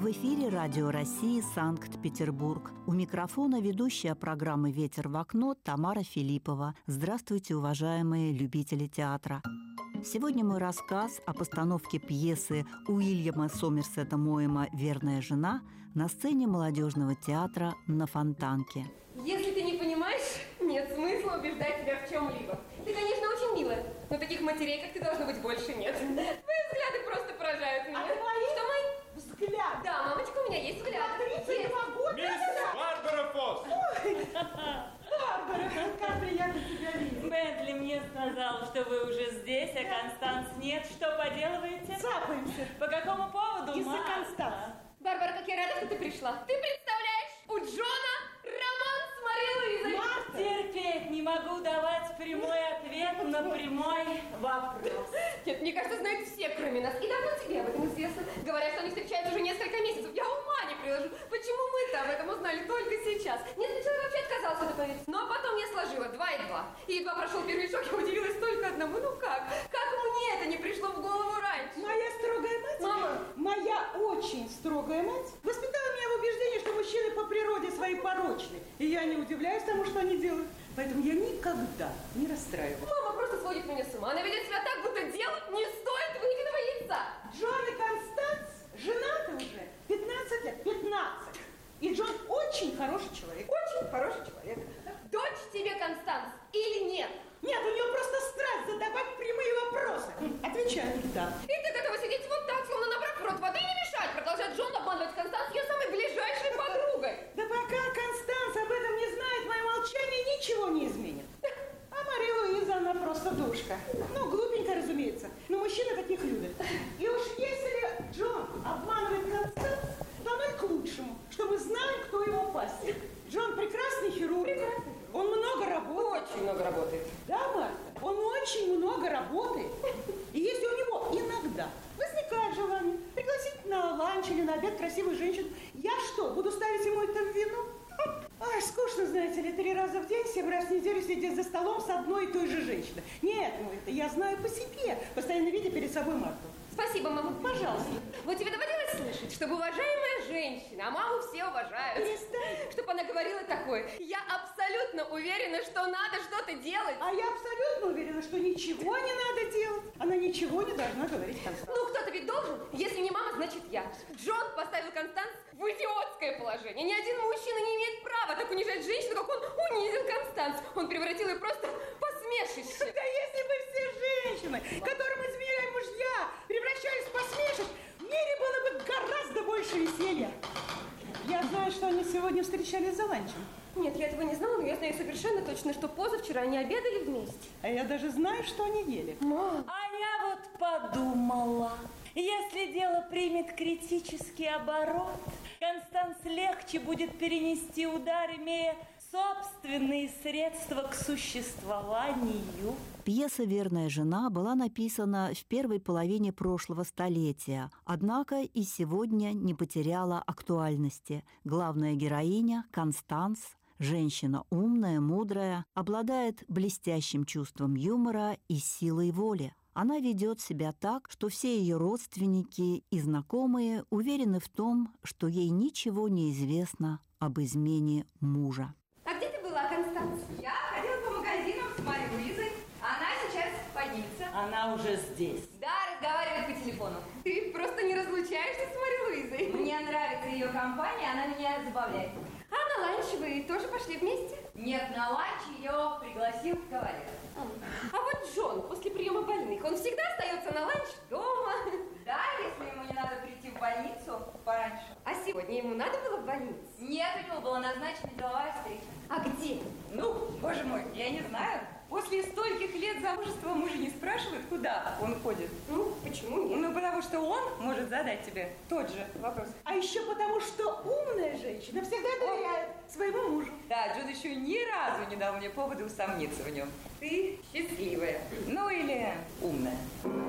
В эфире Радио России, Санкт-Петербург. У микрофона ведущая программы «Ветер в окно» Тамара Филиппова. Здравствуйте, уважаемые любители театра. Сегодня мой рассказ о постановке пьесы Уильяма Сомерсета Моэма «Верная жена» на сцене молодежного театра на Фонтанке. Если ты не понимаешь, нет смысла убеждать тебя в чем-либо. Ты, конечно, очень милая, но таких матерей, как ты, должно быть, больше нет. Твои взгляды просто поражают меня. А твои? Что мои? Взгляд. Да, мамочка, у меня есть взгляд. Смотрите, не могу. Мисс Барбара Фосс! Барбара, как приятно тебя видеть. Бентли мне сказал, что вы уже здесь, а Констанс нет. Что поделываете? Цапаемся. По какому поводу, Из-за Марта? Констанс. Барбара, как я рада, что ты пришла. Ты представляешь, у Джона роман с Марией Луизой. Терпеть не могу давать прямой ответ на прямой вопрос. Нет, мне кажется, знают все, кроме нас. И давно тебе об этом известно. Говорят, что они встречаются уже несколько месяцев. Я ума не приложу. Почему мы-то об этом узнали только сейчас? Нет, сначала вообще отказался это поверить. Но потом я сложила 2 и 2. И едва прошел первый шок, я удивилась только одному. Ну как? Как мне это не пришло в голову раньше? Моя строгая мать, Мама. моя очень строгая мать, воспитала меня в убеждении, что мужчины по природе своей порочны. И я не удивляюсь тому, что они делают. Поэтому я никогда не расстраиваюсь. Мама просто сводит меня с ума. Она ведет себя так, будто делать не стоит выеденного яйца. Джон и Констанс женаты уже 15 лет. 15. И Джон очень хороший человек. Очень хороший человек. Дочь тебе, Констанс, или нет? Нет, у нее просто страсть задавать прямые вопросы. Отвечаю, да. И ты готова сидеть вот так, словно набрав в рот воды и не мешать, продолжать Джон обманывать Констанс ее самой ближайшей подругой. Да пока Констанс об этом не знает, мое молчание ничего не изменит. А Мария Луиза, она просто душка. Ну, глупенькая, разумеется. Но мужчины таких любят. И уж если Джон обманывает Констанс, то оно и к лучшему, что мы знаем, кто его пастырь. Джон прекрасный хирург. Он много работает. Очень много работает. Да, Марта? Он очень много работает. И если у него иногда возникает желание пригласить на ланч или на обед красивую женщину, я что, буду ставить ему это в вину? Ай, скучно, знаете ли, 3 раза в день, 7 раз в неделю сидеть за столом с одной и той же женщиной. Нет, ну это я знаю по себе, постоянно видя перед собой Марту. Спасибо, мама. Пожалуйста. Вот тебе доводилось слышать, чтобы уважаемая женщина, а маму все уважают, Перестань. чтобы она говорила такое: я абсолютно уверена, что надо что-то делать. А я абсолютно уверена, что ничего не надо делать. Она ничего не должна говорить Констанс. Ну, кто-то ведь должен. Если не мама, значит я. Джон поставил Констанс в идиотское положение. Ни один мужчина не имеет права так унижать женщину, как он унизил Констанс. Он превратил ее просто в посмешище. Да если бы все женщины, которым изменяли мужья, превращались в посмешищ, в мире было бы гораздо больше веселья. Я знаю, что они сегодня встречались за ланчем. Нет, я этого не знала, но я знаю совершенно точно, что позавчера они обедали вместе. А я даже знаю, что они ели. Мам. А я вот подумала, если дело примет критический оборот, Констанс легче будет перенести удар, имея собственные средства к существованию. Пьеса «Верная жена» была написана в первой половине прошлого столетия, однако и сегодня не потеряла актуальности. Главная героиня Констанс, женщина умная, мудрая, обладает блестящим чувством юмора и силой воли. Она ведет себя так, что все ее родственники и знакомые уверены в том, что ей ничего не известно об измене мужа. А где ты была, Констанс? Я ходила по магазинам с Марией Луизой. Она сейчас поднимется. Она уже здесь. Да, разговаривает по телефону. Ты просто не разлучаешься с Марией Луизой. Мне нравится ее компания, она меня забавляет. А на ланч вы тоже пошли вместе? Нет, на ланч ее пригласил кавалер. А вот Джон после приема больных, он всегда остается на ланч дома. Да, если ему не надо прийти в больницу пораньше. А сегодня ему надо было в больницу? Нет, у него была назначена деловая встреча. А где? Ну, боже мой, я не знаю. После стольких лет замужества мужа не спрашивают, куда он ходит. Ну, почему нет? Ну, потому что он может задать тебе тот же вопрос. А еще потому, что умная женщина всегда доверяет своему мужу. Да, Джон еще ни разу не дал мне повода усомниться в нем. Ты счастливая. Ну или умная.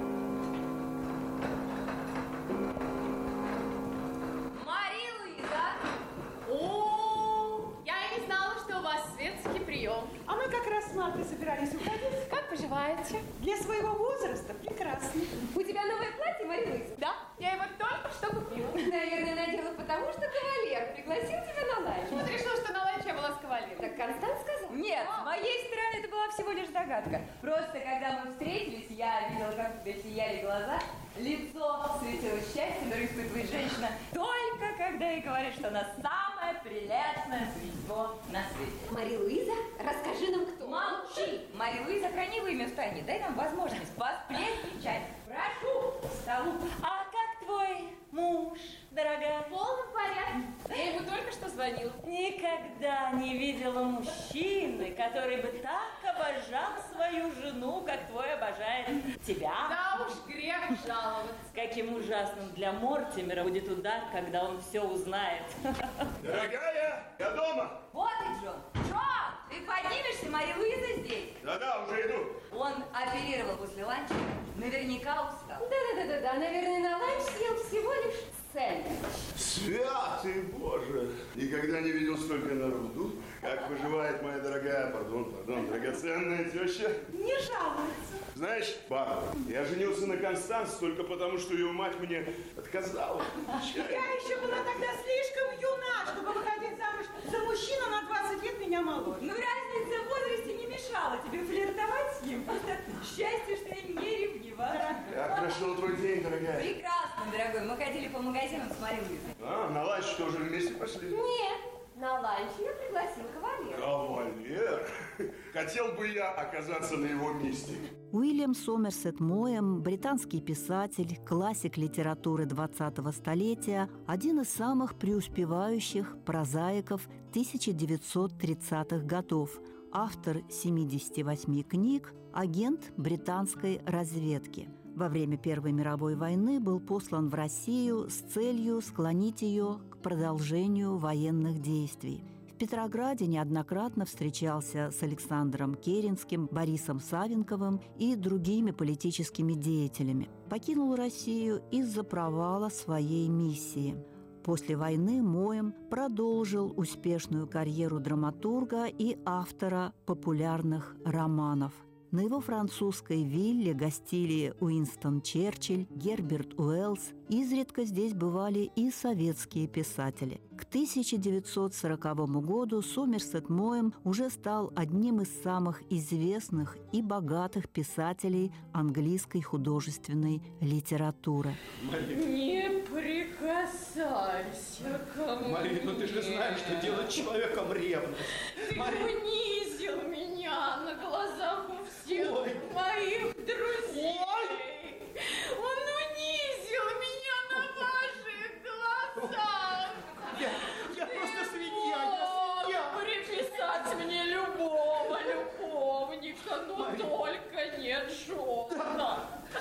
Мария Луиза! О, я и не знала, что у вас светский прием. А мы как раз с Мартой собирались уходить. Как поживаете? Для своего возраста прекрасно. У тебя новое платье, Мария Луиза? Да, я его только что купила. Наверное, надела потому что кавалер пригласил тебя на ланч. Вот решила, что на ланч я была с кавалером. Так Констанс сказал? Нет, с моей стороны это была всего лишь догадка. Просто когда мы встретились, я видела, как у тебя сияли глаза, лицо светилось счастьем, которое испытывает женщина, только когда ей говорят, что она самое прелестное существо на свете. Мария Луиза, расскажи нам, кто. Молчи! Мария Луиза, храни вы имя в тайне, дай нам возможность посплетничать. Прошу, к столу. А как твой муж, дорогая? В полном порядке. Я ему только что звонила. Никогда не видела мужчины, который бы так обожал свою жену, как твой обожает тебя. Да уж, грех жаловаться. Каким ужасным для Мортимера будет удар, когда он все узнает. Дорогая, я дома. Вот и Джон. Джон, ты поднимешься, Мария Луиза здесь. Да-да, уже иду. Он оперировал после ланча, наверняка устал. Да, наверное, на ланч съел всего лишь сэндвич. Святый Боже! Никогда не видел столько народу. Как поживает моя дорогая, пардон, драгоценная теща? Не жалуется. Знаешь, Барбара, я женился на Констанс только потому, что ее мать мне отказала. Я еще была тогда слишком юна, чтобы выходить замуж за мужчину на 20 лет меня моложе. Ну, разница в возрасте не мешала тебе флиртовать с ним. Просто счастье, что я не ревнива. Как прошел твой день, дорогая? Прекрасно, дорогой. Мы ходили по магазинам с Марией Луизой. А, на ланч тоже вместе пошли? Нет, на ланч я пригласил кавалера. Кавалер? Хотел бы я оказаться на его месте. Уильям Сомерсет Моэм, британский писатель, классик литературы 20-го столетия, один из самых преуспевающих прозаиков 1930-х годов, автор 78 книг, агент британской разведки. Во время Первой мировой войны был послан в Россию с целью склонить ее к продолжению военных действий. В Петрограде неоднократно встречался с Александром Керенским, Борисом Савенковым и другими политическими деятелями. Покинул Россию из-за провала своей миссии. После войны Моэм продолжил успешную карьеру драматурга и автора популярных романов. На его французской вилле гостили Уинстон Черчилль, Герберт Уэллс. Изредка здесь бывали и советские писатели. К 1940 году Сомерсет Моэм уже стал одним из самых известных и богатых писателей английской художественной литературы. Не прикасайся ко мне. Мария, ну ты же знаешь, что делать человеком ревность. Ты унизил меня на глазах у всех моих друзей. Он унизил меня на ваших глазах. Я просто свинья, я свинья. Приписать мне любого любовника, но только не Джона.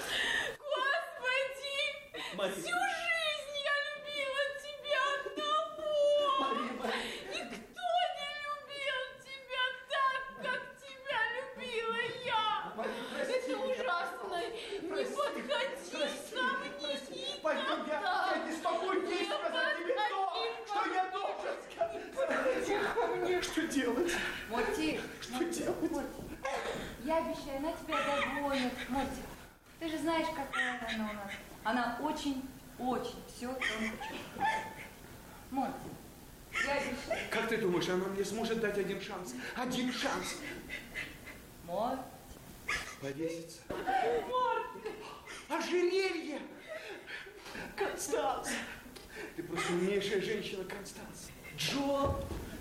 Господи, Мария. всю жизнь я любила тебя одного. Мария. Никто не любил тебя так, как тебя любила я. Это ужасно. Не подходи ко мне Пойдем, никогда. я не смогу не сказать тебе то, что я должен сказать. Ко мне. Что делать? Морти, Что делать? Морти, я обещаю, она тебя догонит. Морти, ты же знаешь, какая она у нас. Она очень все тонко чувствует. Морти, я обещаю. Как ты думаешь, она мне сможет дать один шанс? Один шанс. Морти. Повеситься. Ожерелье! Констанс! Ты просто умнейшая женщина, Констанс. Джо!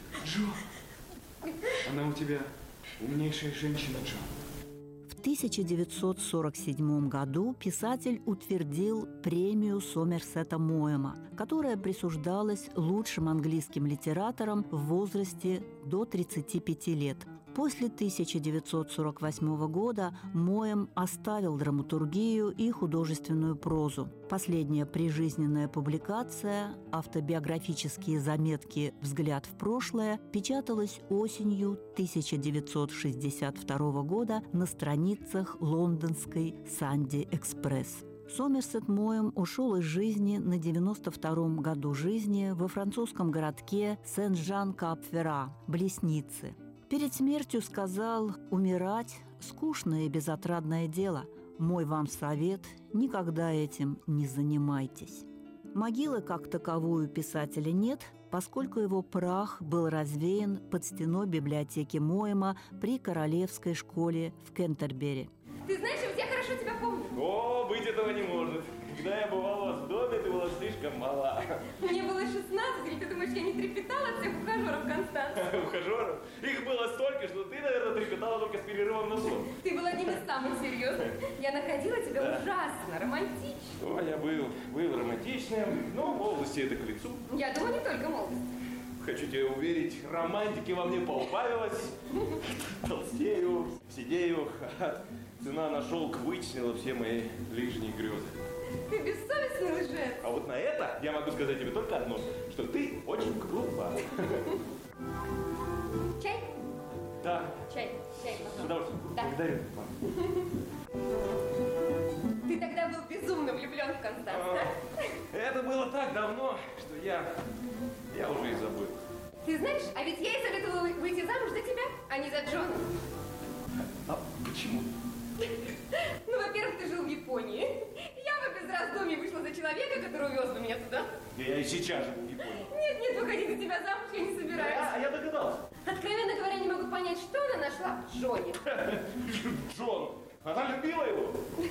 Она у тебя умнейшая женщина, Джо. В 1947 году писатель утвердил премию Сомерсета Моэма, которая присуждалась лучшим английским литераторам в возрасте до 35 лет. После 1948 года Моэм оставил драматургию и художественную прозу. Последняя прижизненная публикация «Автобиографические заметки. Взгляд в прошлое» печаталась осенью 1962 года на страницах лондонской «Санди Экспресс». Сомерсет Моэм ушел из жизни на 92-м году жизни во французском городке Сен-Жан-Кап-Ферра, близ Ниццы. Перед смертью сказал: «Умирать – скучное и безотрадное дело. Мой вам совет – никогда этим не занимайтесь». Могилы как таковой у писателя нет, поскольку его прах был развеян под стеной библиотеки Моэма при Королевской школе в Кентербери. Ты знаешь, я ведь хорошо тебя помню. О, быть этого не может. Когда я бывал у вас в доме, ты была слишком мала. Мне было 16, или ты думаешь, я не трепетала от всех ухажеров, Констанс? Ухажеров? Их было столько, что ты, наверное, трепетала только с перерывом на сон. Ты был одним из самых серьезных. Я находила тебя ужасно романтичным. О, я был романтичным, но в молодости это к лицу. Я думаю, не только молодость. Хочу тебе уверить, романтики во мне поубавилось. Толстею, сидею. Цена на шелк вытеснила все мои лишние грезы. Ты бессовестный лжец. А вот на это я могу сказать тебе только одно, что ты очень глупа. Чай? Да. Чай, С пожалуйста. удовольствием. Да. Благодарю. Ты тогда был безумно влюблен в Констанс, да? Это было так давно, что я уже и забыл. Ты знаешь, а ведь я и советовала выйти замуж за тебя, а не за Джона. А почему? Ну, во-первых, ты жил в Японии. Я бы без раздумий вышла за человека, который увез бы меня туда. Я и сейчас живу в Японии. Нет, выходить за тебя замуж я не собираюсь. Я догадался. Откровенно говоря, не могу понять, что она нашла в Джоне. Джон, она любила его?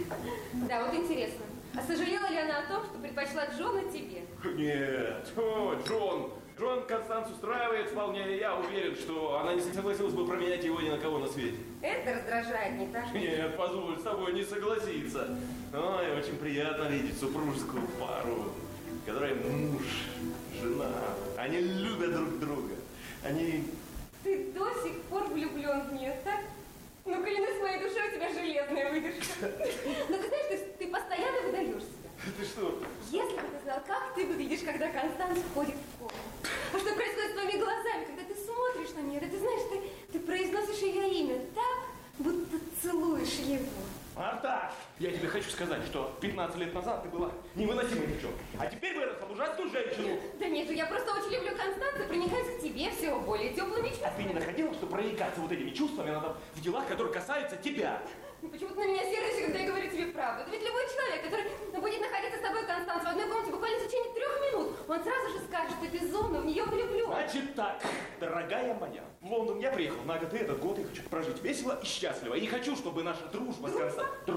Да, вот интересно. А сожалела ли она о том, что предпочла Джона тебе? Нет. О, Джон Констанс устраивает вполне. Я уверен, что она не согласилась бы променять его ни на кого на свете. Это раздражает, не так? Нет, позволь с тобой не согласиться. Ой, очень приятно видеть супружескую пару, которая муж, жена. Они любят друг друга. Они... Ты до сих пор влюблен в нее, так? Ну, клянусь моей душой, у тебя железная выдержка. Но ты знаешь, ты постоянно выдаешь себя. Ты что? Если бы ты знал, как ты выглядишь, когда Констанс входит в комнату. А что происходит с твоими глазами, когда ты смотришь на нее? Да ты знаешь, ты произносишь ее имя так, будто целуешь его. Арташ, я тебе хочу сказать, что 15 лет назад ты была невыносимой девчонкой. А теперь выросла в ужасную женщину. Да нет же, я просто очень люблю Констанс и проникаюсь к тебе всего более теплыми чувствами. А ты не находила, что проникаться вот этими чувствами надо в делах, которые касаются тебя? Ну, почему ты на меня сердишься, когда я говорю тебе правду? Это ведь любой человек, который будет находиться с тобой, Констанс, в одной комнате буквально в течение 3 минут, он сразу же скажет, что безумно в нее влюблен. Значит так, дорогая моя, в Лондон я приехал на год, и этот год я хочу прожить весело и счастливо. И не хочу, чтобы наша дружба с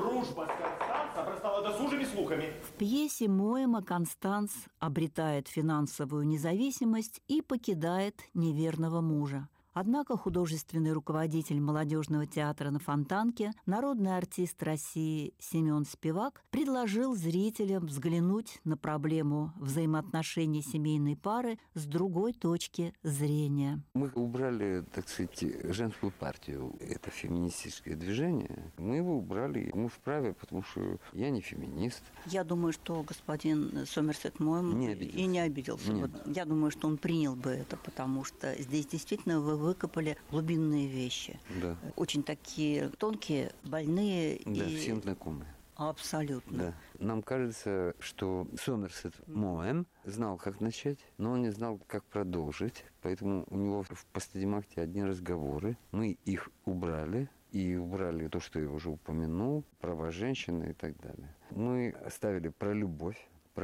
Констанс обрастала досужими слухами. В пьесе Моэма Констанс обретает финансовую независимость и покидает неверного мужа. Однако художественный руководитель молодежного театра на Фонтанке, народный артист России Семен Спивак предложил зрителям взглянуть на проблему взаимоотношений семейной пары с другой точки зрения. Мы убрали, так сказать, женскую партию. Это феминистическое движение. Мы его убрали. Мы вправе, потому что я не феминист. Я думаю, что господин Сомерсет Моэм не обиделся. Вот, я думаю, что он принял бы это, потому что здесь действительно вы выкопали глубинные вещи. Да. Очень такие тонкие, больные. Да, всем знакомые. Абсолютно. Да. Нам кажется, что Сомерсет Моэм знал, как начать, но он не знал, как продолжить. Поэтому у него в последнем акте одни разговоры. Мы их убрали. И убрали то, что я уже упомянул, права женщины и так далее. Мы оставили про любовь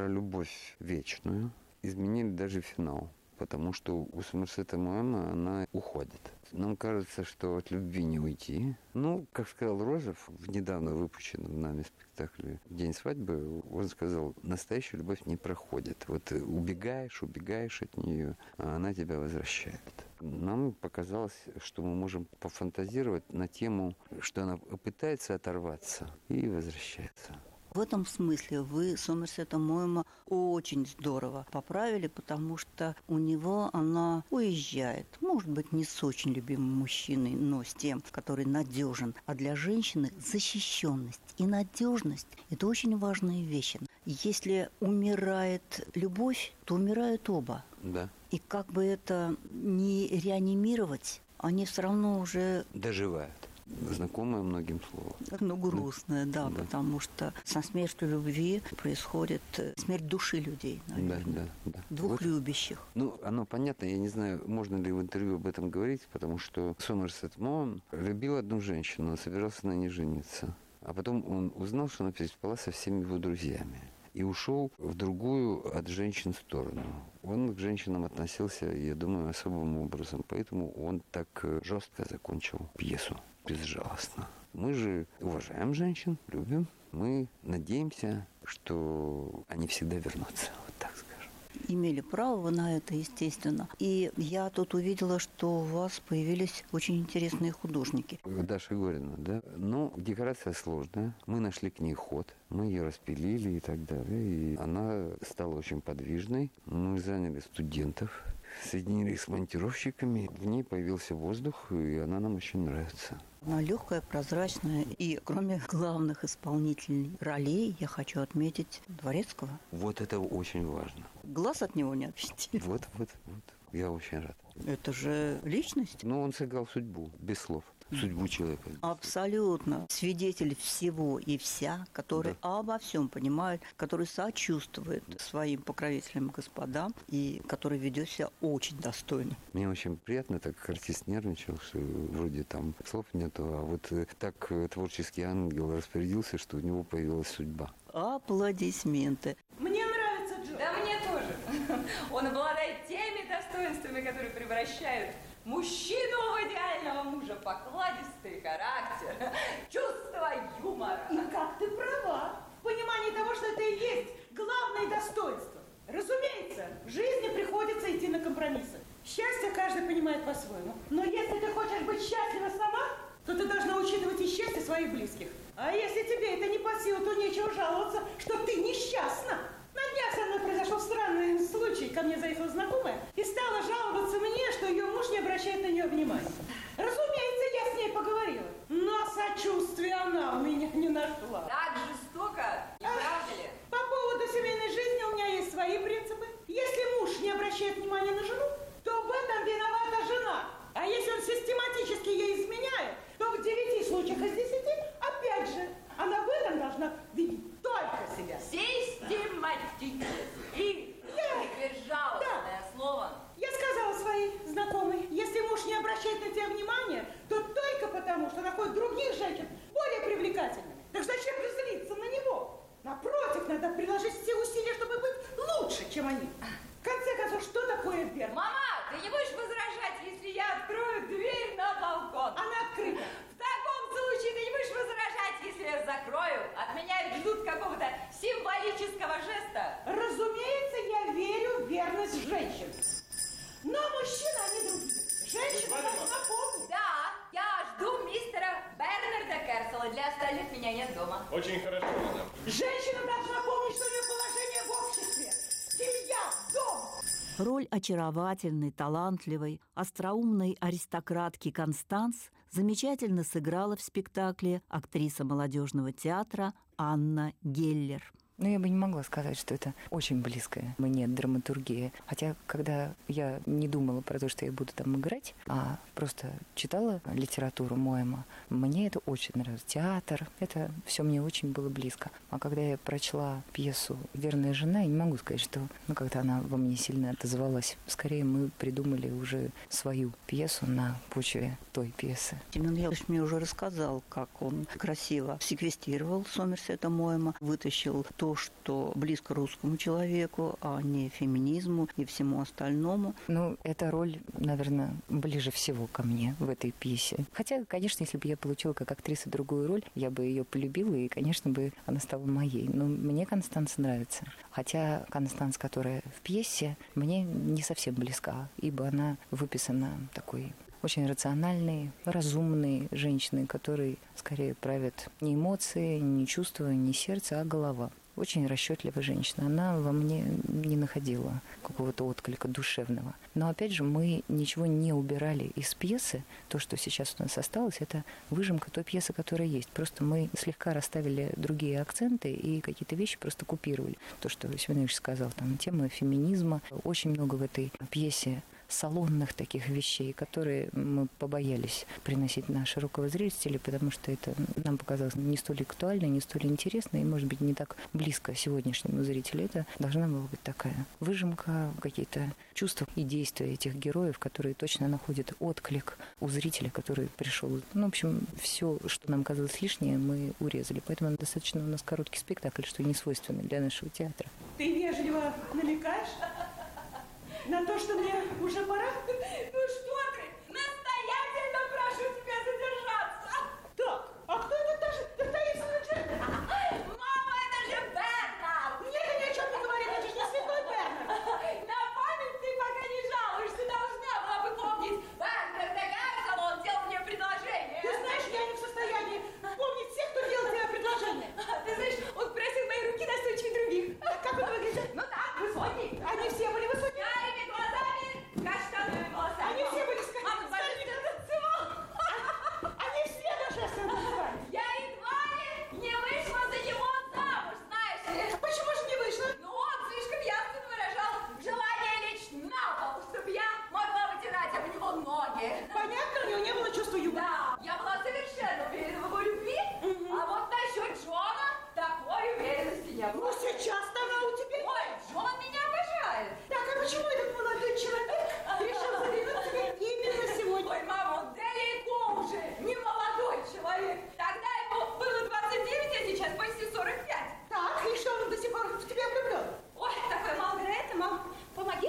вечную. Изменили даже финал. Потому что у Сомерсета Моэма она уходит. Нам кажется, что от любви не уйти. Ну, как сказал Розов в недавно выпущенном нами спектакле «День свадьбы», он сказал, настоящая любовь не проходит. Вот убегаешь от нее, а она тебя возвращает. Нам показалось, что мы можем пофантазировать на тему, что она пытается оторваться и возвращается. В этом смысле вы Сомерсета Моэма очень здорово поправили, потому что у него она уезжает. Может быть, не с очень любимым мужчиной, но с тем, который надежен. А для женщины защищенность и надежность – это очень важные вещи. Если умирает любовь, то умирают оба. Да. И как бы это не реанимировать, они все равно уже доживают. Знакомое многим слово. Ну, грустное, да, потому что со смертью любви происходит смерть души людей, наверное. Да. Двух вот, любящих. Ну, оно понятно, я не знаю, можно ли в интервью об этом говорить, потому что Сомерсет Моэм любил одну женщину, он собирался на ней жениться. А потом он узнал, что она переспала со всеми его друзьями. и ушел в другую от женщин сторону. Он к женщинам относился, я думаю, особым образом, поэтому он так жестко закончил пьесу, безжалостно. Мы же уважаем женщин, любим, мы надеемся, что они всегда вернутся, вот так скажем. Имели право вы на это, естественно. И я тут увидела, что у вас появились очень интересные художники. Даша Горина, да? Ну, декорация сложная. Мы нашли к ней ход, мы ее распилили и так далее. И она стала очень подвижной. Мы заняли студентов, соединили их с монтировщиками. В ней появился воздух, и она нам очень нравится. Она легкая, прозрачная. И кроме главных исполнителей ролей, я хочу отметить Дворецкого. Вот это очень важно. Глаз от него не отвести. Вот. Я очень рад. Это же личность. Но он сыграл судьбу, без слов. Судьбу человека. Абсолютно. Свидетель всего и вся, который обо всем понимает, который сочувствует своим покровителям господам и который ведет себя очень достойно. Мне очень приятно, так как артист нервничал, что вроде там слов нету, а вот так творческий ангел распорядился, что у него появилась судьба. Аплодисменты. Мне нравится Джо. Да мне тоже. Он обладает теми достоинствами, которые превращают мужчину в идеального мужа, покладистый характер, чувство юмора. И как ты права в понимании того, что это и есть главное достоинство. Разумеется, в жизни приходится идти на компромиссы. Счастье каждый понимает по-своему. Но если ты хочешь быть счастлива сама, то ты должна учитывать и счастье своих близких. А если тебе это не по силу, то нечего жаловаться, что ты несчастна. На днях со мной произошел странный случай. Ко мне заехала знакомая и стала жаловаться мне, что ее муж не обращает на нее внимания. Разумеется, я с ней поговорила, но сочувствия она у меня не нашла. Так жестоко, не правда ли? По поводу семейной жизни у меня есть свои принципы. Если муж не обращает внимания на жену, то в этом виновата жена. А если он систематически ей изменяет, то в 9 случаях из 10 опять же она в этом должна видеть только себя. Систематически. И безжалостное слово. Я сказала своей знакомой, если муж не обращает на тебя внимания, то только потому, что находит других женщин более привлекательными. Так зачем же злиться на него? Напротив, надо приложить все усилия, чтобы быть лучше, чем они. В конце концов, что такое верность? Мама, ты не будешь возражать, если я открою дверь на балкон? Она открыта. В таком случае ты не будешь возражать, если я закрою. От меня ждут какого-то символического жеста. Разумеется, я верю в верность женщин. Но мужчины, они другие. Женщины должна помнить. Да, я жду мистера Бернарда Керсела. Для остальных меня нет дома. Очень хорошо, мадам. Женщина должна помнить, что у нее положение в обществе. Семья, дом. Роль очаровательной, талантливой, остроумной аристократки Констанс замечательно сыграла в спектакле актриса молодежного театра Анна Геллер. Ну, я бы не могла сказать, что это очень близкая мне драматургия. Хотя, когда я не думала про то, что я буду там играть, а просто читала литературу Моэма, мне это очень нравилось. Театр, это все мне очень было близко. А когда я прочла пьесу «Верная жена», я не могу сказать, что как-то она во мне сильно отозвалась. Скорее, мы придумали уже свою пьесу на почве той пьесы. Семен Ялович мне уже рассказал, как он красиво секвестировал Сомерсета Моэма, вытащил то, что близко русскому человеку, а не феминизму и всему остальному. Ну, эта роль, наверное, ближе всего ко мне в этой пьесе. Хотя, конечно, если бы я получила как актриса другую роль, я бы ее полюбила, и, конечно, бы она стала моей. Но мне Констанс нравится. Хотя Констанс, которая в пьесе, мне не совсем близка, ибо она выписана такой очень рациональные, разумные женщины, которые скорее правят не эмоции, не чувства, не сердце, а голова. Очень расчетливая женщина. Она во мне не находила какого-то отклика душевного. Но, опять же, мы ничего не убирали из пьесы. То, что сейчас у нас осталось, это выжимка той пьесы, которая есть. Просто мы слегка расставили другие акценты и какие-то вещи просто купировали. То, что Семен Ильич сказал, там тема феминизма. Очень много в этой пьесе салонных таких вещей, которые мы побоялись приносить на широкого зрителя, потому что это нам показалось не столь актуально, не столь интересно и, может быть, не так близко сегодняшнему зрителю. Это должна была быть такая выжимка, какие-то чувства и действия этих героев, которые точно находят отклик у зрителя, который пришел. Ну, в общем, все, что нам казалось лишнее, мы урезали. Поэтому достаточно у нас короткий спектакль, что не свойственно для нашего театра. Ты вежливо намекаешь на то, что мне уже пора? Ну что ты? Настоятельно прошу тебя задержаться. Так, а кто это даже таинственный джентльмен? Мама, это же Бернард. Нет, я ни о чем не говорю, это же не святой Бернард. На память ты пока не жалуешься, должна была бы помнить. Бернард догадался, он делал мне предложение. Ты знаешь, я не в состоянии помнить всех, кто делал тебе предложение. Ты знаешь, он просил мои руки настойчивее других. А как он выглядит? Ну так, высокий. Они все были высокие. Карими глазами, каштановыми волосами. Они все были Мама, божественно танцевал. Они все божественно танцевали. Я едва ли не вышла за него замуж, знаешь ли. Почему же не вышла? Ну, он слишком ясно выражал желание лечь на пол, чтобы я могла вытирать об него ноги. Понятно, у него не было чувства юмора. Да, я была совершенно уверена в его любви, а вот насчет Джона такой уверенности не было. Ну, сейчас-то она у тебя. Ой, Джон меня обожает. Так, а почему этот молодой человек решил заглянуть тебе именно сегодня? Ой, мама, он далеко уже не молодой человек. Тогда ему было 29, а сейчас почти 45. Так, и что, он до сих пор в тебя влюблен? Ой, такое малгретто, мам, помоги.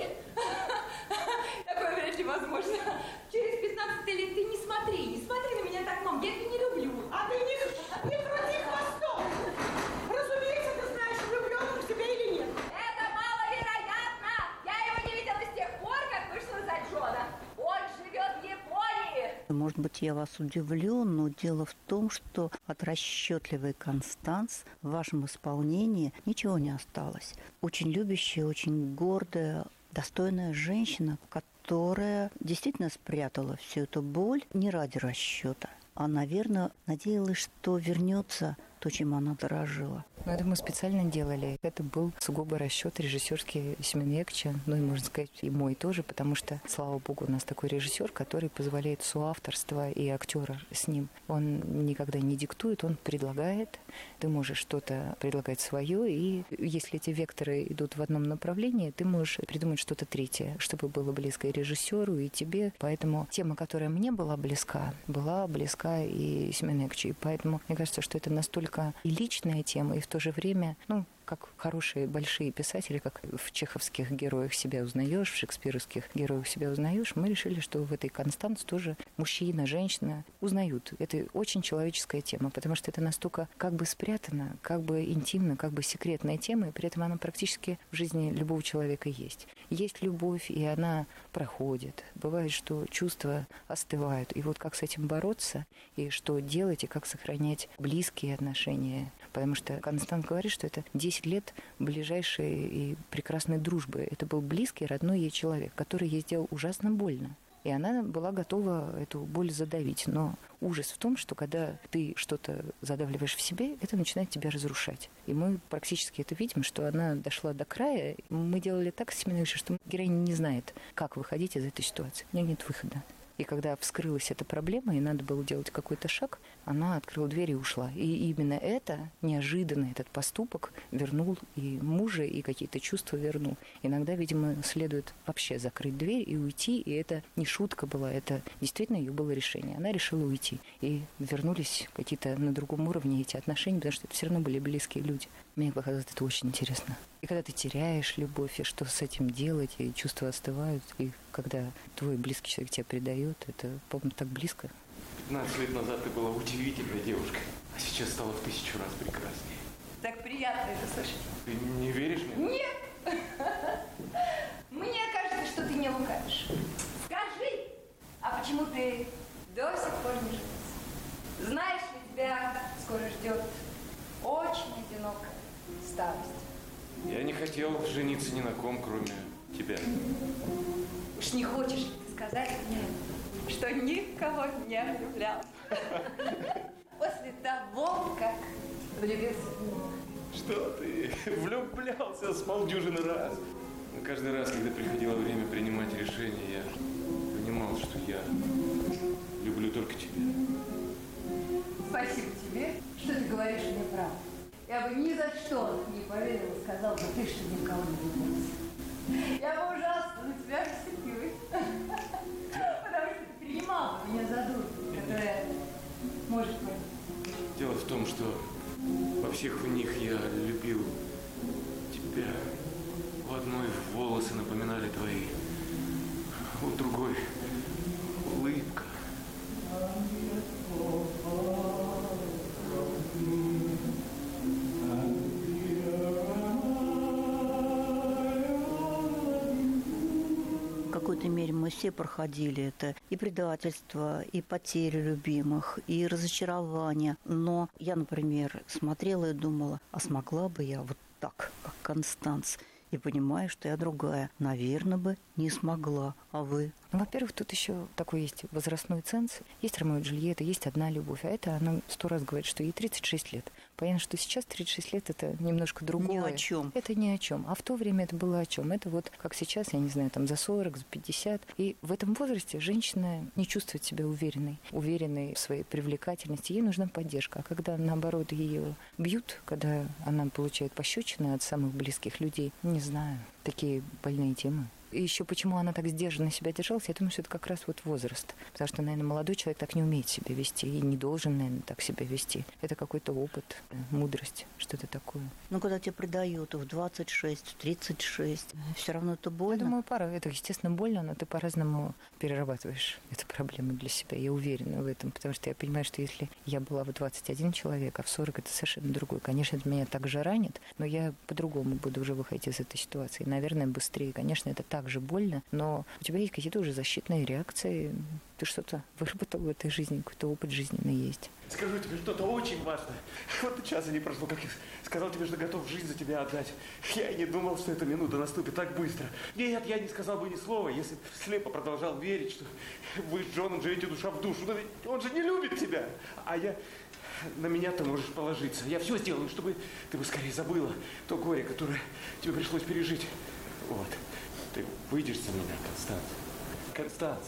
Такое вряд ли возможно. Через 15 лет ты не смотри на меня так, мам, я это не люблю. А ты не крути хвостом. Разумеется, ты знаешь, влюблен он в тебя или нет. Это маловероятно. Я его не видела с тех пор, как вышла за Джона. Он живет в Японии. Может быть, я вас удивлю, но дело в том, что от расчетливой Констанс в вашем исполнении ничего не осталось. Очень любящая, очень гордая, достойная женщина, которая действительно спрятала всю эту боль не ради расчета, а, наверное, надеялась, что вернется то, чем она дорожила. Но это мы специально делали. Это был сугубо расчет режиссерский Семена Яковлевича, ну и, можно сказать, и мой тоже, потому что, слава богу, у нас такой режиссер, который позволяет соавторство и актера с ним. Он никогда не диктует, он предлагает. Ты можешь что-то предлагать свое, и если эти векторы идут в одном направлении, ты можешь придумать что-то третье, чтобы было близко и режиссеру, и тебе. Поэтому тема, которая мне была близка и Семену Яковлевичу. И поэтому мне кажется, что это настолько и личная тема, и в то же время, ну, как хорошие большие писатели, как в чеховских героях себя узнаешь, в шекспировских героях себя узнаешь, мы решили, что в этой Констанс тоже мужчина, женщина узнают. Это очень человеческая тема, потому что это настолько как бы спрятано, как бы интимно, как бы секретная тема, и при этом она практически в жизни любого человека есть. Есть любовь, и она проходит. Бывает, что чувства остывают. И вот как с этим бороться, и что делать, и как сохранять близкие отношения. Потому что Констанс говорит, что это 10 лет ближайшей и прекрасной дружбы. Это был близкий, родной ей человек, который ей сделал ужасно больно. И она была готова эту боль задавить. Но ужас в том, что когда ты что-то задавливаешь в себе, это начинает тебя разрушать. И мы практически это видим, что она дошла до края. Мы делали так с Семеном Яковлевичем, что героиня не знает, как выходить из этой ситуации. У нее нет выхода. И когда вскрылась эта проблема, и надо было делать какой-то шаг, она открыла дверь и ушла. И именно это, неожиданно этот поступок вернул и мужа, и какие-то чувства вернул. Иногда, видимо, следует вообще закрыть дверь и уйти, и это не шутка была, это действительно ее было решение. Она решила уйти. И вернулись какие-то на другом уровне эти отношения, потому что это все равно были близкие люди. Мне показалось, это очень интересно. И когда ты теряешь любовь, и что с этим делать, и чувства остывают, и когда твой близкий человек тебя предает, это, по-моему, так близко. 15 лет назад ты была удивительной девушкой, а сейчас стала в 1000 раз прекраснее. Так приятно это слышать. Ты не веришь мне? Нет! Мне кажется, что ты не лукавишь. Скажи, а почему ты до сих пор не женился? Знаешь ли, тебя скоро ждет очень одинокая старость. Я не хотел жениться ни на ком, кроме тебя. Уж не хочешь ли ты сказать мне, что никого не влюблялся? После того, как влюбился в меня. Что ты? Влюблялся с полдюжины раз. Но каждый раз, когда приходило время принимать решение, я понимал, что я люблю только тебя. Спасибо тебе, что ты говоришь мне правду. Я бы ни за что не поверила, сказал бы ты, что никого не влюбился. Я бы ужасно на тебя рассердилась. Потому что ты принимал меня за дур, которая может быть. Дело в том, что во всех в них я любил тебя. У одной волосы напоминали твои, у другой улыбка. В какой-то мере мы все проходили это. И предательство, и потери любимых, и разочарование. Но я, например, смотрела и думала, а смогла бы я вот так, как Констанс? И понимаю, что я другая. Наверное, бы не смогла. А вы? Ну, во-первых, тут еще такой есть возрастной ценз. Есть Ромео и Джульетта, есть одна любовь. А это она 100 раз говорит, что ей 36 лет. Понятно, что сейчас 36 лет это немножко другое. Ни о чем. Это ни о чем. А в то время это было о чем? Это вот как сейчас, я не знаю, там за 40, за 50. И в этом возрасте женщина не чувствует себя уверенной в своей привлекательности. Ей нужна поддержка. А когда, наоборот, ее бьют, когда она получает пощечины от самых близких людей, не знаю, такие больные темы. И еще почему она так сдержанно себя держалась, я думаю, что это как раз вот возраст. Потому что, наверное, молодой человек так не умеет себя вести и не должен, наверное, так себя вести. Это какой-то опыт, мудрость, что-то такое. Ну, когда тебя предают в 26, в 36, все равно это больно. Я думаю, это, естественно, больно, но ты по-разному перерабатываешь эту проблему для себя. Я уверена в этом, потому что я понимаю, что если я была в 21 человек, а в 40 это совершенно другой. Конечно, это меня также ранит, но я по-другому буду уже выходить из этой ситуации. Наверное, быстрее. Конечно, это так же больно, но у тебя есть какие-то уже защитные реакции. Ты что-то выработал в этой жизни, какой-то опыт жизненный есть. Скажу тебе что-то очень важное. Вот и часа не прошло, как я сказал тебе, что готов жизнь за тебя отдать. Я и не думал, что эта минута наступит так быстро. Нет, я не сказал бы ни слова, если бы слепо продолжал верить, что вы с Джоном живете душа в душу. Но ведь он же не любит тебя. А я... На меня ты можешь положиться. Я все сделаю, чтобы ты бы скорее забыла то горе, которое тебе пришлось пережить. Вот. Ты выйдешь за меня, Констанс. Констанс.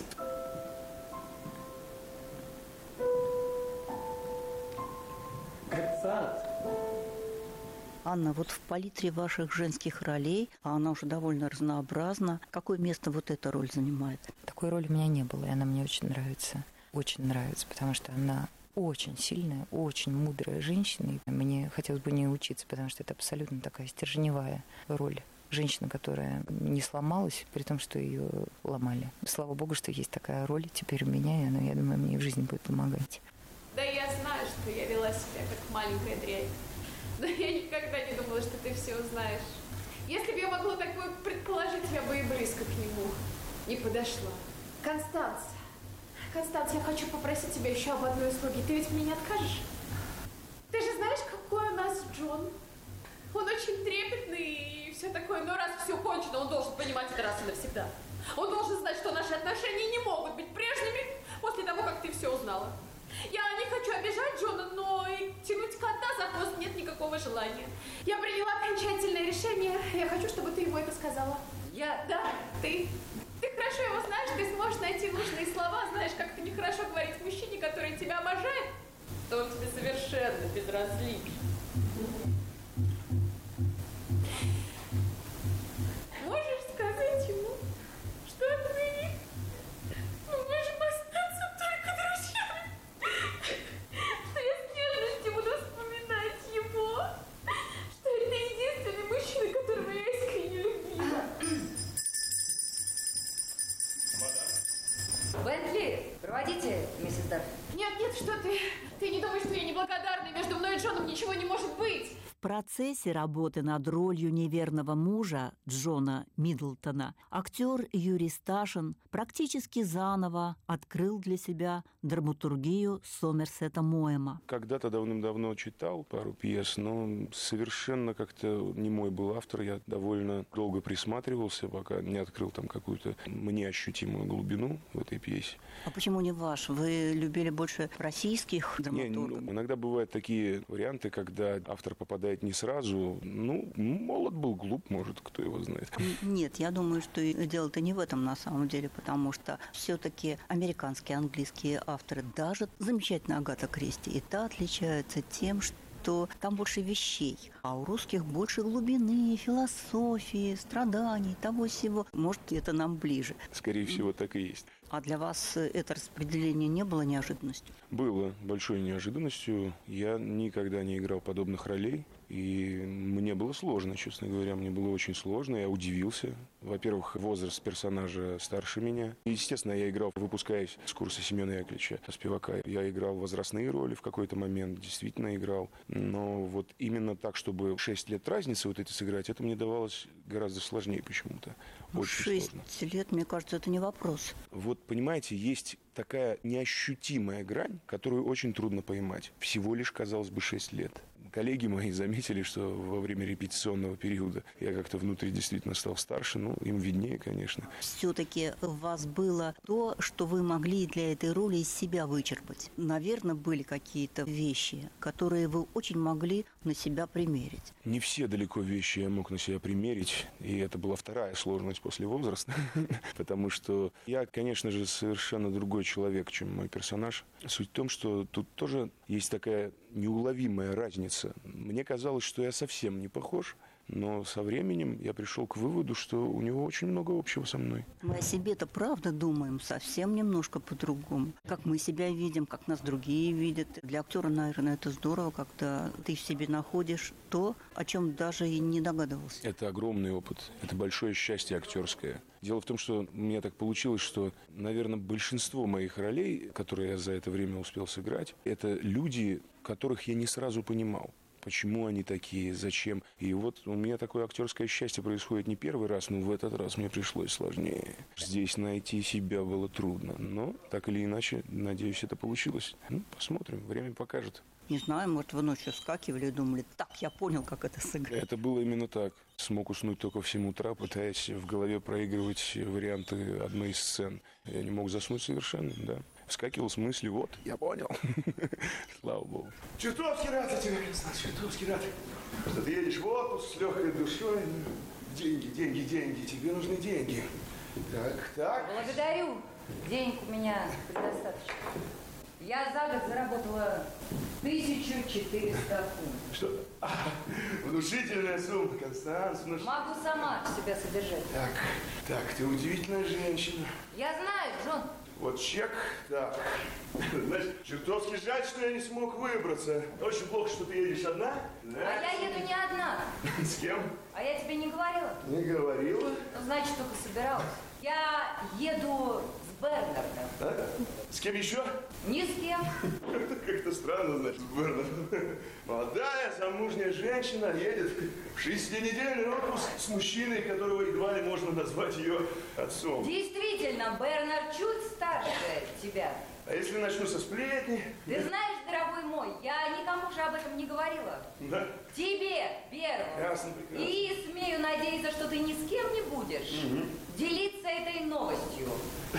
Констанс. Анна, вот в палитре ваших женских ролей, а она уже довольно разнообразна, какое место вот эта роль занимает? Такой роли у меня не было, и она мне очень нравится. Очень нравится, потому что она очень сильная, очень мудрая женщина. И мне хотелось бы не учиться, потому что это абсолютно такая стержневая роль. Женщина, которая не сломалась, при том, что ее ломали. Слава богу, что есть такая роль теперь у меня, и она, я думаю, мне в жизни будет помогать. Да я знаю, что я вела себя как маленькая дрянь. Но я никогда не думала, что ты все узнаешь. Если бы я могла такое предположить, я бы и близко к нему не подошла. Констанс, я хочу попросить тебя еще об одной услуге. Ты ведь мне не откажешь? Ты же знаешь, какой у нас Джон? Он очень трепетный и все такое, но раз все кончено, он должен понимать это раз и навсегда. Он должен знать, что наши отношения не могут быть прежними после того, как ты все узнала. Я не хочу обижать Джона, но и тянуть кота за хвост нет никакого желания. Я приняла окончательное решение. Я хочу, чтобы ты ему это сказала. Да, ты. Ты хорошо его знаешь, ты сможешь найти нужные слова, знаешь, как это нехорошо говорить мужчине, который тебя обожает, то он тебе совершенно безразличен. Можешь сказать ему, что отныне мы можем остаться только друзьями, что я с нежностью буду вспоминать его, что это единственный мужчина, которого я искренне любила. Бентли, проводите, миссис Дафф. Нет, что ты? Ты не думаешь, что я неблагодарна, и между мной и Джоном ничего не может быть? В процессе работы над ролью неверного мужа Джона Миддлтона актер Юрий Сташин практически заново открыл для себя драматургию Сомерсета Моэма. Когда-то давным-давно читал пару пьес, но совершенно как-то не мой был автор. Я довольно долго присматривался, пока не открыл там какую-то мне ощутимую глубину в этой пьесе. А почему не ваш? Вы любили больше российских драматургов? Иногда бывают такие варианты, когда автор попадает попадает не сразу. Ну, молод был, глуп, может, кто его знает. Нет, я думаю, что дело-то не в этом на самом деле, потому что все-таки американские, английские авторы, даже замечательная Агата Кристи, и та отличается тем, что там больше вещей, а у русских больше глубины, философии, страданий, того всего. Может, это нам ближе. Скорее всего, так и есть. А для вас это распределение не было неожиданностью? Было большой неожиданностью. Я никогда не играл подобных ролей. И мне было сложно, честно говоря. Мне было очень сложно. Я удивился. Во-первых, возраст персонажа старше меня. Естественно, я играл, выпускаясь с курса Семена Яковлевича, Спивака. Я играл возрастные роли в какой-то момент. Действительно играл. Но вот именно так, чтобы 6 лет разницы вот эти сыграть, это мне давалось гораздо сложнее почему-то. Очень 6 сложно. лет, мне кажется, это не вопрос. Вот, понимаете, есть такая неощутимая грань, которую очень трудно поймать. Всего лишь, казалось бы, 6 лет. Коллеги мои заметили, что во время репетиционного периода я как-то внутри действительно стал старше. Ну, им виднее, конечно. Все-таки у вас было то, что вы могли для этой роли из себя вычерпать. Наверное, были какие-то вещи, которые вы очень могли на себя примерить. Не все далеко вещи я мог на себя примерить. И это была вторая сложность после возраста. Потому что я, конечно же, совершенно другой человек, чем мой персонаж. Суть в том, что тут тоже есть такая неуловимая разница. Мне казалось, что я совсем не похож, но со временем я пришел к выводу, что у него очень много общего со мной. Мы о себе-то правда думаем совсем немножко по-другому. Как мы себя видим, как нас другие видят. Для актера, наверное, это здорово, когда ты в себе находишь то, о чем даже и не догадывался. Это огромный опыт, это большое счастье актерское. Дело в том, что у меня так получилось, что, наверное, большинство моих ролей, которые я за это время успел сыграть, это люди, которых я не сразу понимал. Почему они такие, зачем. И вот у меня такое актерское счастье происходит не первый раз, но в этот раз мне пришлось сложнее. Здесь найти себя было трудно, но так или иначе, надеюсь, это получилось. Ну, посмотрим, время покажет. Не знаю, может, вы ночью вскакивали и думали, так, я понял, как это сыграть. Это было именно так. Смог уснуть только в 7 утра, пытаясь в голове проигрывать варианты одной из сцен. Я не мог заснуть совершенно, да. Вскакивал с мыслью, вот, я понял. Слава богу. Чертовски рад за тебя, Константин, чертовски рад, что ты едешь в отпуск с легкой душой. Деньги, деньги, деньги, тебе нужны деньги. Так. Благодарю. Денег у меня предостаточно. Я за год заработала 1400 фунтов. Что? Внушительная сумма, Констанс. Могу сама себя содержать. Так, ты удивительная женщина. Я знаю, Джон. Вот чек, так. Значит, чертовски жаль, что я не смог выбраться. Очень плохо, что ты едешь одна. Да? А я еду не одна. С кем? А я тебе не говорила? Не говорила. Ну, значит, только собиралась. Я еду с Бернардом. А? С кем еще? Ни с кем. Как-то странно, значит, с Бернардом. Молодая, замужняя женщина едет в 6-недельный отпуск с мужчиной, которого едва ли можно назвать ее отцом. Действительно, Бернард чуть старше тебя. А если начну со сплетни? Ты знаешь, дорогой мой, я никому же об этом не говорила. Да. Тебе первому. Ясно, прекрасно. И смею надеяться, что ты ни с кем не будешь делиться этой новостью.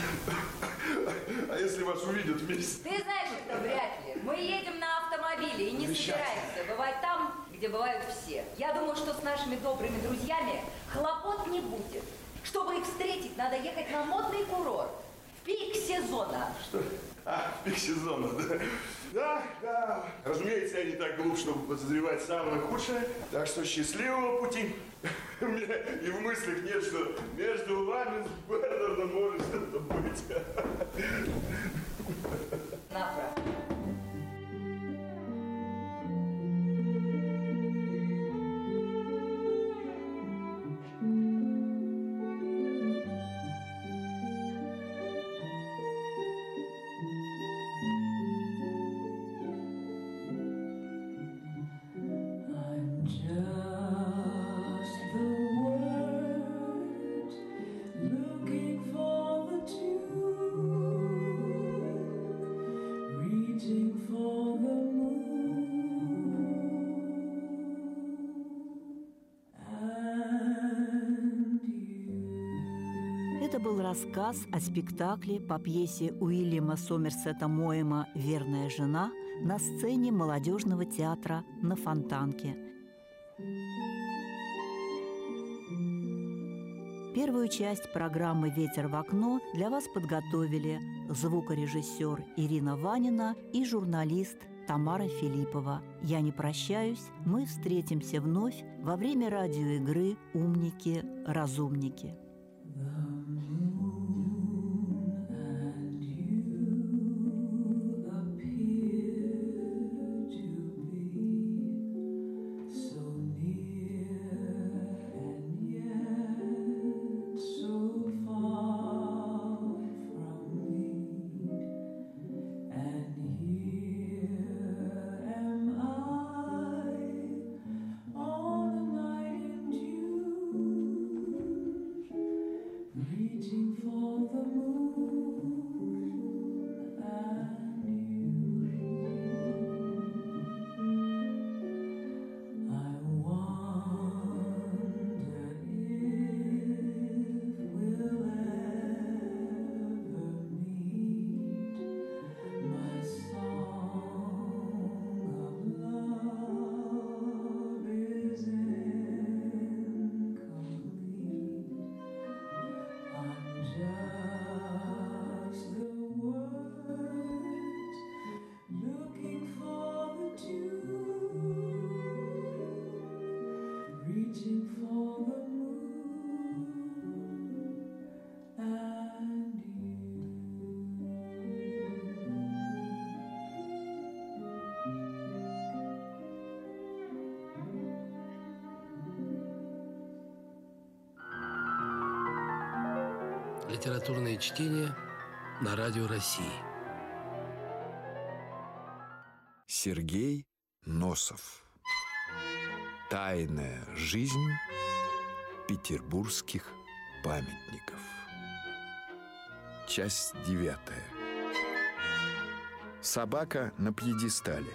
А если вас увидят вместе? Ты знаешь, это вряд ли. Мы едем на автомобиле и не собираемся бывать там, где бывают все. Я думаю, что с нашими добрыми друзьями хлопот не будет. Чтобы их встретить, надо ехать на модный курорт. В пик сезона. Что? В пик сезона, да? Да. Разумеется, я не так глуп, чтобы подозревать самое худшее. Так что счастливого пути. У меня и в мыслях нет, что между вами с Бернардом может что-то быть. Направо. Это был рассказ о спектакле по пьесе Уильяма Сомерсета Моэма «Верная жена» на сцене молодежного театра на Фонтанке. Первую часть программы «Ветер в окно» для вас подготовили звукорежиссер Ирина Ванина и журналист Тамара Филиппова. Я не прощаюсь, мы встретимся вновь во время радиоигры «Умники-разумники». Литературное чтение на Радио России. Сергей Носов. Тайная жизнь петербургских памятников. Часть 9. Собака на пьедестале.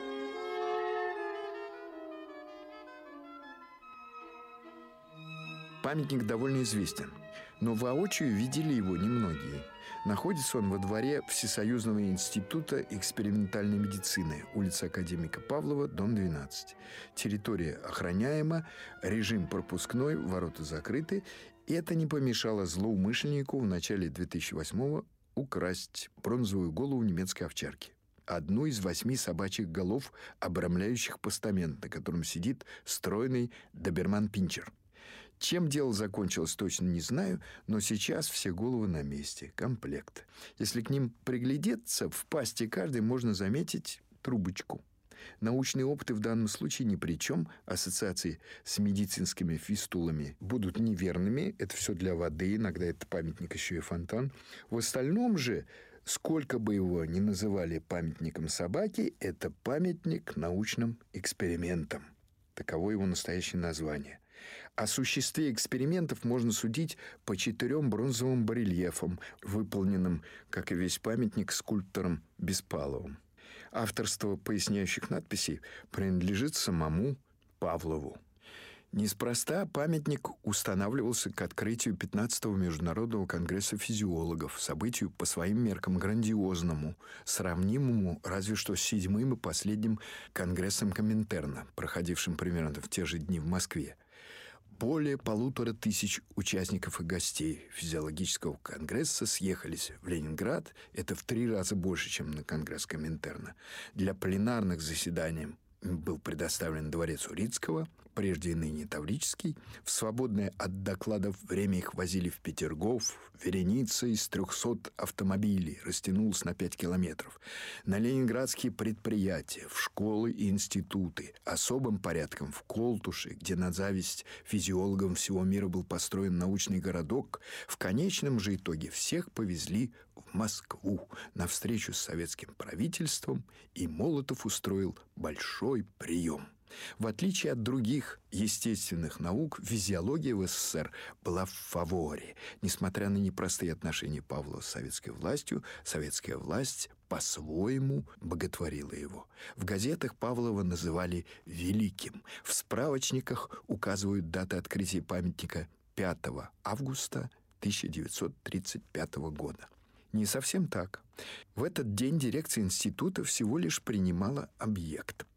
Памятник довольно известен, но воочию видели его немногие. Находится он во дворе Всесоюзного института экспериментальной медицины, улица Академика Павлова, дом 12. Территория охраняема, режим пропускной, ворота закрыты. И это не помешало злоумышленнику в начале 2008-го украсть бронзовую голову немецкой овчарки. Одну из 8 собачьих голов, обрамляющих постамент, на котором сидит стройный доберман-пинчер. Чем дело закончилось, точно не знаю, но сейчас все головы на месте, комплект. Если к ним приглядеться, в пасти каждой можно заметить трубочку. Научные опыты в данном случае ни при чем. Ассоциации с медицинскими фистулами будут неверными. Это все для воды, иногда это памятник еще и фонтан. В остальном же, сколько бы его ни называли памятником собаки, это памятник научным экспериментам. Таково его настоящее название. О существе экспериментов можно судить по 4 бронзовым барельефам, выполненным, как и весь памятник, скульптором Беспаловым. Авторство поясняющих надписей принадлежит самому Павлову. Неспроста памятник устанавливался к открытию 15-го Международного конгресса физиологов, событию по своим меркам грандиозному, сравнимому разве что с 7-м и последним конгрессом Коминтерна, проходившим примерно в те же дни в Москве. Более 1500 участников и гостей физиологического конгресса съехались в Ленинград. Это в 3 раза больше, чем на конгресс Коминтерна. Для пленарных заседаний был предоставлен дворец Урицкого, прежде и ныне Таврический. В свободное от докладов время их возили в Петергоф. Вереница из 300 автомобилей растянулась на 5 километров. На ленинградские предприятия, в школы и институты. Особым порядком в Колтуше, где на зависть физиологам всего мира был построен научный городок. В конечном же итоге всех повезли в Москву на встречу с советским правительством, и Молотов устроил большой прием. В отличие от других естественных наук, физиология в СССР была в фаворе. Несмотря на непростые отношения Павлова с советской властью, советская власть по-своему боготворила его. В газетах Павлова называли «великим». В справочниках указывают даты открытия памятника 5 августа 1935 года. Не совсем так. В этот день дирекция института всего лишь принимала объект.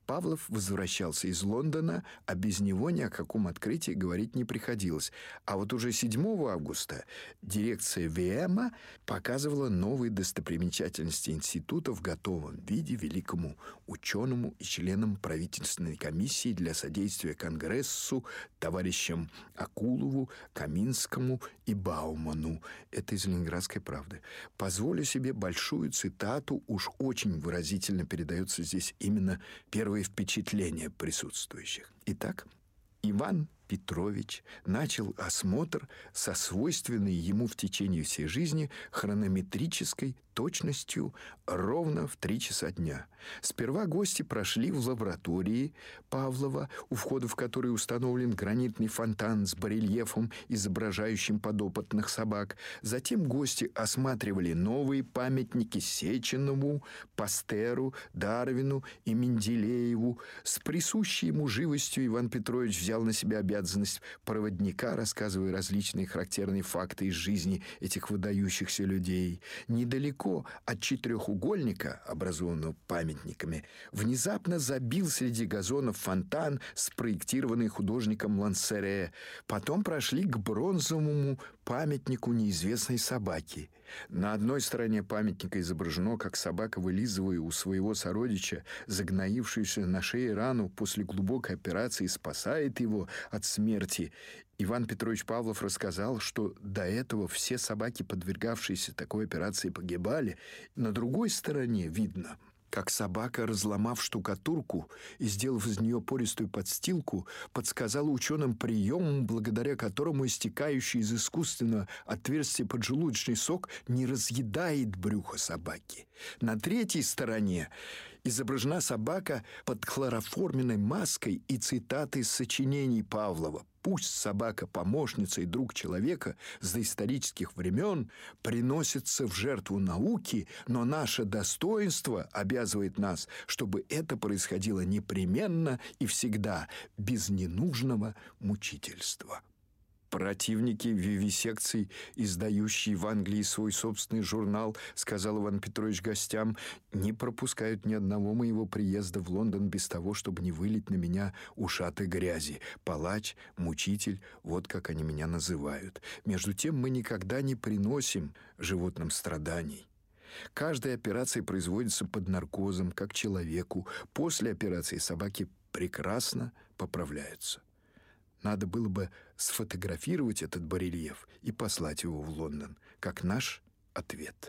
Павлов возвращался из Лондона, а без него ни о каком открытии говорить не приходилось. А вот уже 7 августа дирекция ВМа показывала новые достопримечательности института в готовом виде великому ученому и членам правительственной комиссии для содействия Конгрессу товарищам Акулову, Каминскому и Бауману. Это из «Ленинградской правды». Позволю себе большую цитату, уж очень выразительно передается здесь именно первые впечатления присутствующих. Итак, Иван Петрович начал осмотр со свойственной ему в течение всей жизни хронометрической точностью ровно в 3 часа дня. Сперва гости прошли в лаборатории Павлова, у входа в который установлен гранитный фонтан с барельефом, изображающим подопытных собак. Затем гости осматривали новые памятники Сеченову, Пастеру, Дарвину и Менделееву. С присущей ему живостью Иван Петрович взял на себя обязанность проводника, рассказывая различные характерные факты из жизни этих выдающихся людей. Недалеко от четырехугольника, образованного памятниками, внезапно забил среди газонов фонтан, спроектированный художником Лансере. Потом прошли к бронзовому памятнику неизвестной собаки. На одной стороне памятника изображено, как собака, вылизывая у своего сородича загноившуюся на шее рану, после глубокой операции спасает его от смерти. Иван Петрович Павлов рассказал, что до этого все собаки, подвергавшиеся такой операции, погибали. На другой стороне видно, как собака, разломав штукатурку и сделав из нее пористую подстилку, подсказала ученым прием, благодаря которому истекающий из искусственного отверстия поджелудочный сок не разъедает брюхо собаки. На третьей стороне изображена собака под хлороформенной маской и цитаты из сочинений Павлова. «Пусть собака, помощница и друг человека с доисторических времен, приносится в жертву науки, но наше достоинство обязывает нас, чтобы это происходило непременно и всегда, без ненужного мучительства». Противники вивисекций, издающие в Англии свой собственный журнал, сказал Иван Петрович гостям, не пропускают ни одного моего приезда в Лондон без того, чтобы не вылить на меня ушаты грязи. Палач, мучитель, вот как они меня называют. Между тем мы никогда не приносим животным страданий. Каждая операция производится под наркозом, как человеку. После операции собаки прекрасно поправляются. Надо было бы сфотографировать этот барельеф и послать его в Лондон, как наш ответ.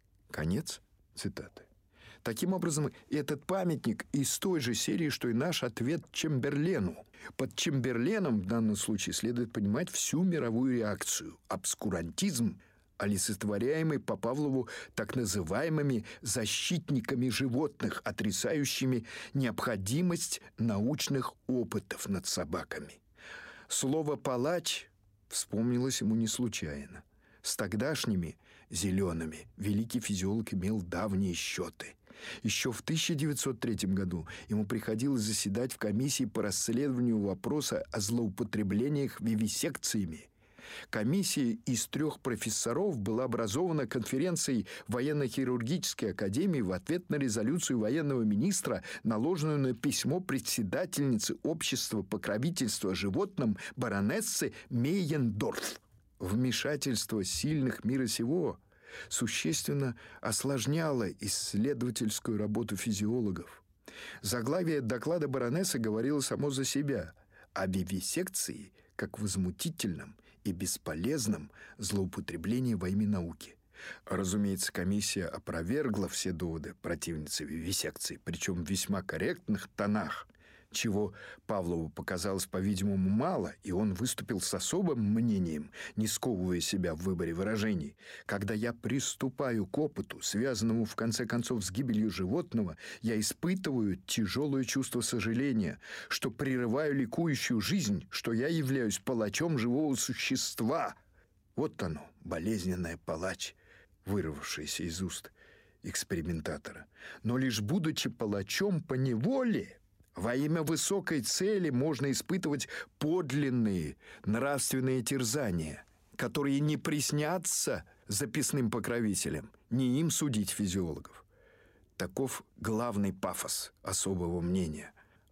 Конец цитаты. Таким образом, этот памятник из той же серии, что и наш ответ Чемберлену. Под Чемберленом в данном случае следует понимать всю мировую реакцию. Обскурантизм, олицетворяемый по Павлову так называемыми защитниками животных, отрицающими необходимость научных опытов над собаками. Слово «палач» вспомнилось ему не случайно. С тогдашними зелеными великий физиолог имел давние счеты. Еще в 1903 году ему приходилось заседать в комиссии по расследованию вопроса о злоупотреблениях вивисекциями. Комиссия из 3 профессоров была образована конференцией военно-хирургической академии в ответ на резолюцию военного министра, наложенную на письмо председательницы общества покровительства животным баронессы Мейендорф. Вмешательство сильных мира сего существенно осложняло исследовательскую работу физиологов. Заглавие доклада баронессы говорило само за себя о вивисекции как возмутительном и бесполезном злоупотреблении во имя науки. Разумеется, комиссия опровергла все доводы противницы вивисекции, причем в весьма корректных тонах, чего Павлову показалось, по-видимому, мало, и он выступил с особым мнением, не сковывая себя в выборе выражений. Когда я приступаю к опыту, связанному в конце концов с гибелью животного, я испытываю тяжелое чувство сожаления, что прерываю ликующую жизнь, что я являюсь палачом живого существа. Вот оно, болезненное палач, вырвавшееся из уст экспериментатора. Но лишь будучи палачом по неволе, во имя высокой цели можно испытывать подлинные нравственные терзания, которые не приснятся записным покровителям, не им судить физиологов. Таков главный пафос особого мнения.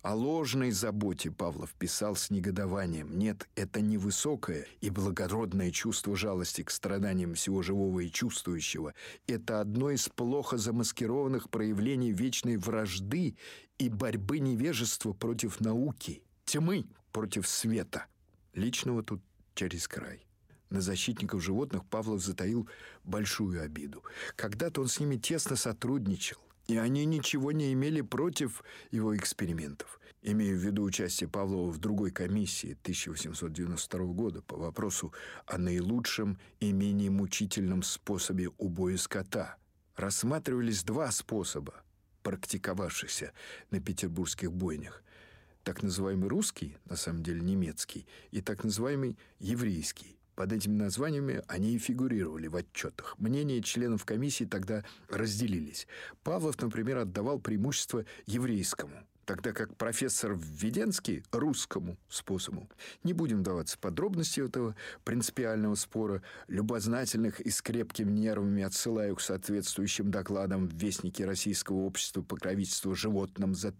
О ложной заботе Павлов писал с негодованием. Нет, это не высокое и благородное чувство жалости к страданиям всего живого и чувствующего. Это одно из плохо замаскированных проявлений вечной вражды и борьбы невежества против науки, тьмы против света. Личного тут через край. На защитников животных Павлов затаил большую обиду. Когда-то он с ними тесно сотрудничал, и они ничего не имели против его экспериментов. Имею в виду участие Павлова в другой комиссии 1892 года по вопросу о наилучшем и менее мучительном способе убоя скота. Рассматривались два способа, практиковавшихся на петербургских бойнях. Так называемый русский, на самом деле немецкий, и так называемый еврейский. Под этими названиями они и фигурировали в отчетах. Мнения членов комиссии тогда разделились. Павлов, например, отдавал преимущество еврейскому, тогда как профессор Введенский – русскому способу. Не будем вдаваться в подробности этого принципиального спора. Любознательных и с крепкими нервами отсылаю к соответствующим докладам в Вестнике Российского общества покровительства животным за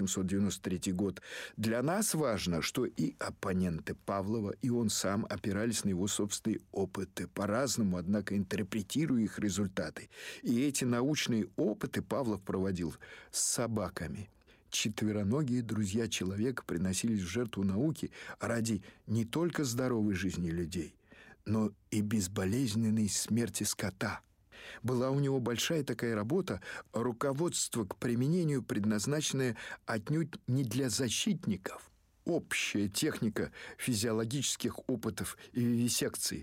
1893 год. Для нас важно, что и оппоненты Павлова, и он сам опирались на его собственные опыты, по-разному, однако интерпретируя их результаты. И эти научные опыты Павлов проводил с собаками. Четвероногие друзья человека приносились в жертву науки ради не только здоровой жизни людей, но и безболезненной смерти скота. Была у него большая такая работа «Руководство к применению», предназначенное отнюдь не для защитников. «Общая техника физиологических опытов и вивисекции»,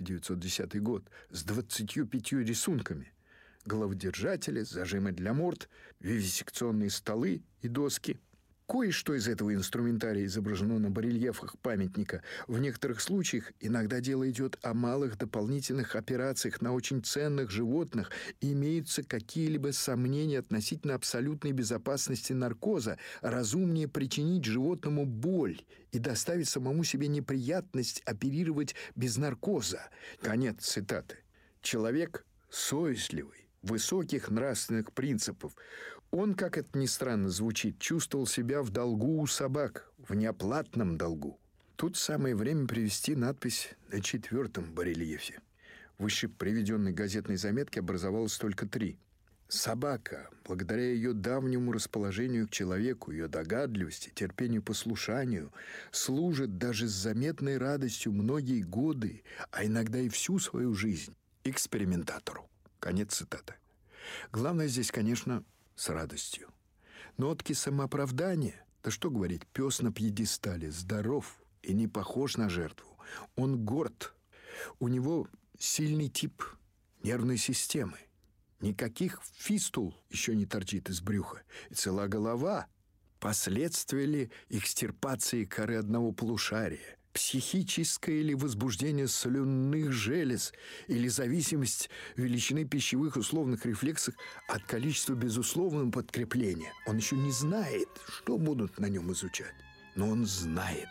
1910 год, с 25 рисунками. Головодержатели, зажимы для морд, вивисекционные столы и доски. Кое-что из этого инструментария изображено на барельефах памятника. В некоторых случаях иногда дело идет о малых дополнительных операциях на очень ценных животных, и имеются какие-либо сомнения относительно абсолютной безопасности наркоза. Разумнее причинить животному боль и доставить самому себе неприятность оперировать без наркоза. Конец цитаты. Человек совестливый, высоких нравственных принципов. Он, как это ни странно звучит, чувствовал себя в долгу у собак, в неоплатном долгу. Тут самое время привести надпись на 4-м барельефе. В выше приведенной газетной заметке образовалось только 3. Собака, благодаря ее давнему расположению к человеку, ее догадливости, терпению, послушанию, служит даже с заметной радостью многие годы, а иногда и всю свою жизнь, экспериментатору. Конец цитаты. Главное здесь, конечно, с радостью. Нотки самооправдания, да что говорить, пес на пьедестале, здоров и не похож на жертву. Он горд. У него сильный тип нервной системы. Никаких фистул еще не торчит из брюха. И цела голова. Последствия ли экстирпации коры одного полушария? Психическое ли возбуждение слюнных желез или зависимость величины пищевых условных рефлексов от количества безусловного подкрепления. Он еще не знает, что будут на нем изучать. Но он знает.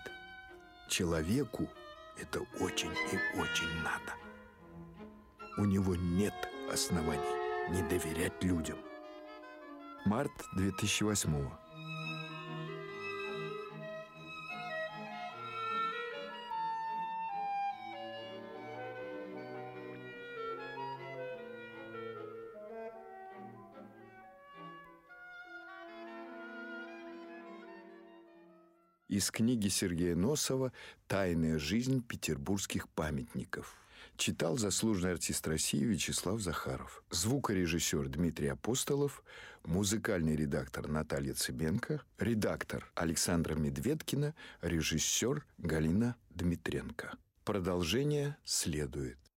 Человеку это очень и очень надо. У него нет оснований не доверять людям. Март 2008-го. Из книги Сергея Носова «Тайная жизнь петербургских памятников». Читал заслуженный артист России Вячеслав Захаров. Звукорежиссер Дмитрий Апостолов, музыкальный редактор Наталья Цыбенко, редактор Александра Медведкина, режиссер Галина Дмитренко. Продолжение следует.